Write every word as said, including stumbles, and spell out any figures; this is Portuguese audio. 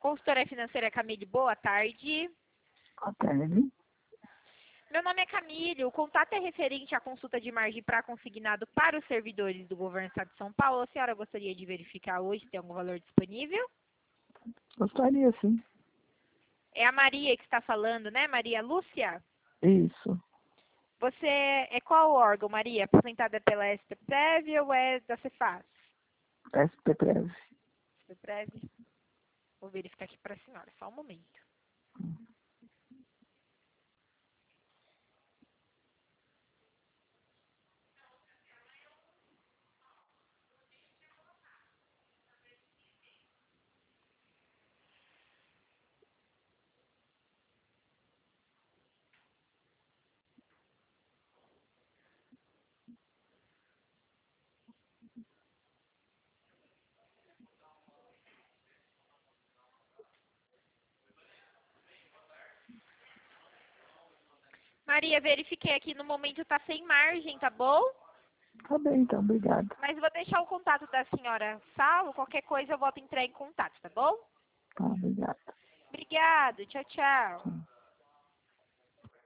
Consultora financeira Camille, boa tarde. Boa tarde. Meu nome é Camille, o contato é referente à consulta de margem para consignado para os servidores do Governo do Estado de São Paulo. A senhora gostaria de verificar hoje se tem algum valor disponível? Gostaria, sim. É a Maria que está falando, né? Maria Lúcia? Isso. Você é qual órgão, Maria? Aposentada pela S P Prev ou é da Cefaz? S P Prev. S P Prev. Vou verificar aqui para a senhora, só um momento. Maria, verifiquei aqui, no momento está sem margem, tá bom? Tá bem, então, obrigado. Mas vou deixar o contato da senhora salvo, qualquer coisa eu volto a entrar em contato, tá bom? Tá, obrigado. Obrigado, tchau, tchau. Tchau.